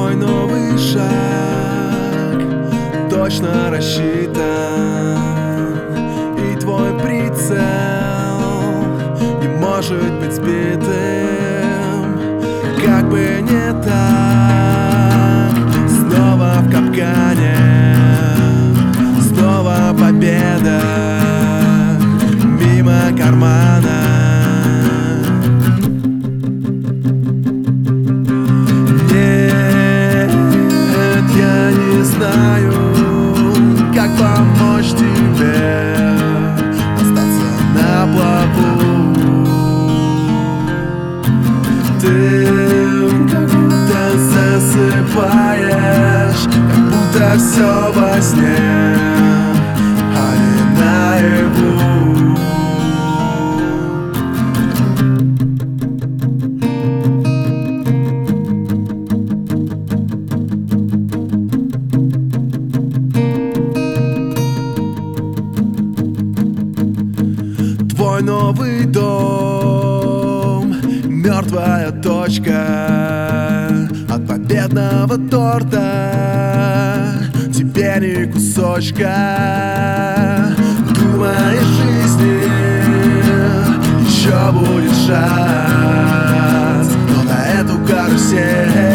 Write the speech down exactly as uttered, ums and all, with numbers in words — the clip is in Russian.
Твой новый шаг точно рассчитан, и твой прицел не может быть сбитым. Как бы не так, снова в капкане, снова победа мимо кармана. Знаю, как помочь тебе остаться на плаву. Ты как будто засыпаешь, как будто все во сне, а не наяву. Твой новый дом, мертвая точка от победного торта. Тебе ни кусочка. Думаешь, жизни еще будет шанс, но на эту карусель